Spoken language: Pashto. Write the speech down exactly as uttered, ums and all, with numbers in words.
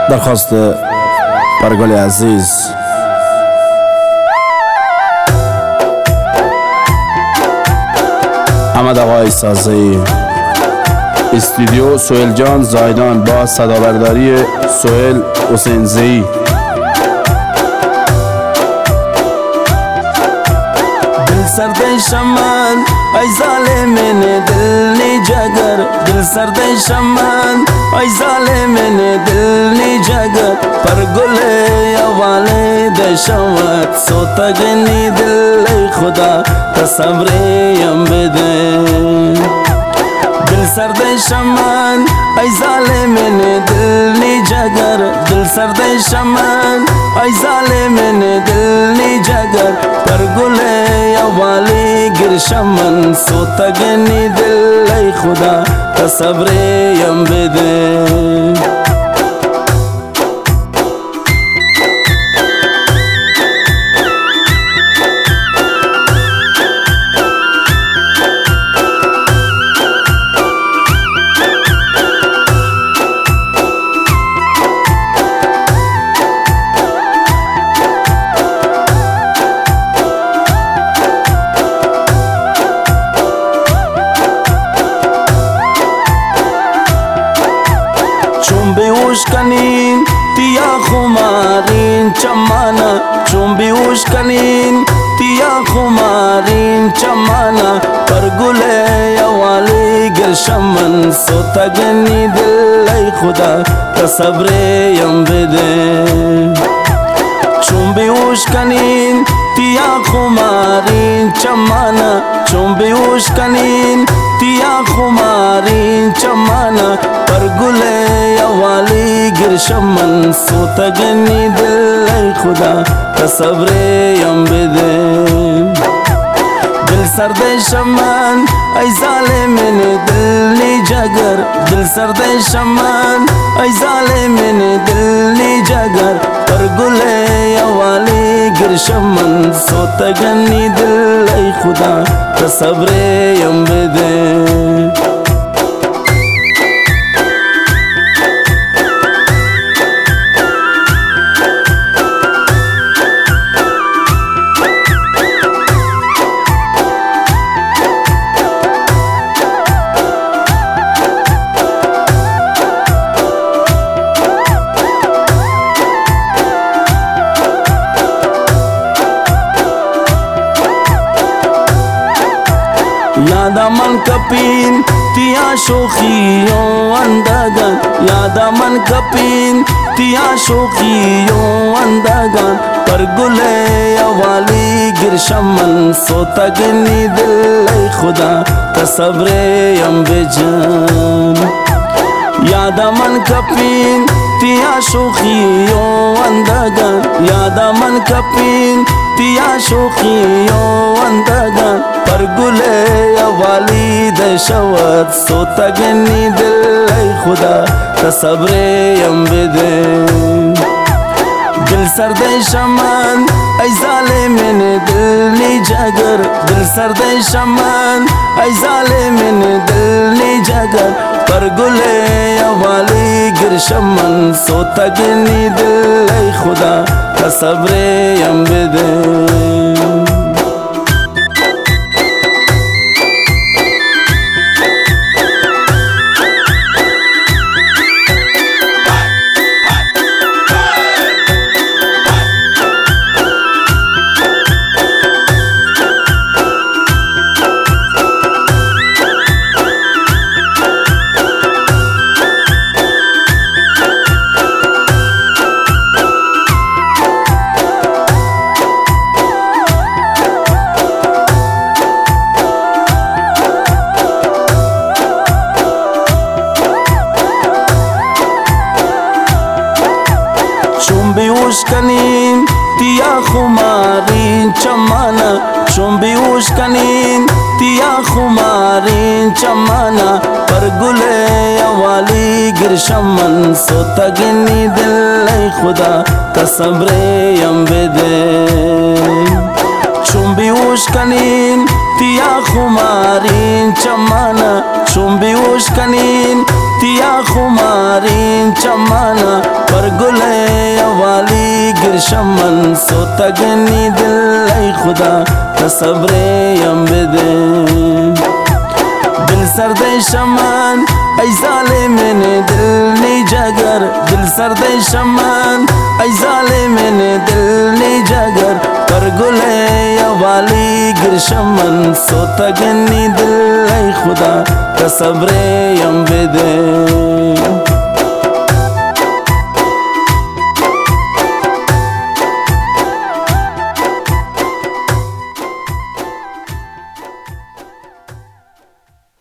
درخواست پرگل عزیز احمد آقای سازی، استودیو سهیل جان زایدان با صدابرداری سهیل حسین زئی. سردی شمال ای ظالمین دل نی جگر، دل سردی شمال ای ظالمین دل نی جگر، پر گل یواله دشوت سوتگنی دل ای خدا تصبریم بده. دل سردی شمال ای ظالمین دل نی جگر، دل سردی شمال ای ظالمین دل نی جگر، پر گل یوالی گرشمن سوتگنی دل ای خدا تصبریم بده. چون بیوش کنین تیا خمارین چمانا، چون بیوش کنین تیا خمارین چمانا، پر گل یوالی گرشمن سوتگنی دل ای خدا تصبریم بده. چون بیوش کنین تیا خمارین چمانا، چون بیوش کنین تیا خمارین چمانا، پر گل یوالی گرشمن سوتگنی دل ای خدا تصبریم بده. دل سردی شمال ای ظالمین دل نی جگر، دل سردی شمال ای ظالمین دل نی جگر، پر گل یوالی گرشمن سوتگنی دل ای خدا تصبریم بده. یادا من کپین تیا شوخیو اندگان، یادا من کپین تیا شوخیو اندگان، پر گل یوالی گرشمن سوتگنی دل ای خدا تصبریم بجان. یادا من کپین تیا شوخیو اندگان، یادا من کپین تیا شوخیو اندگان، پر گل یوالی دشوت سوتگنی دل ای خدا تصبریم بده. دل سردی شمال ای ظالمین دل نی جگر، دل سردی شمال ای ظالمین دل نی جگر، پر گل یوالی گرشمن سوتگنی دل ای خدا تصبریم بده. چون بیوش کنین تیا خمارین چمانا، چون بیوش کنین تیا خمارین چمانا، پر گل یوالی گرشمن سوتگنی دل ای خدا تصبریم بده. چون بیوش کنین تیا خمارین چمانا، چون بیوش کنین تیا خمارین چمانا، پر گل सोता गनी दिल ऐ खुदा तसब्रे यम बेदे दिल सर्दे शमान ऐ जालिमने दिल नी जगर दिल सर्दे शमान ऐ जालिमने दिल नी जगर पर गुले या वाली गिरशमन सोता गनी दिल ऐ खुदा तसब्रे यम बेदे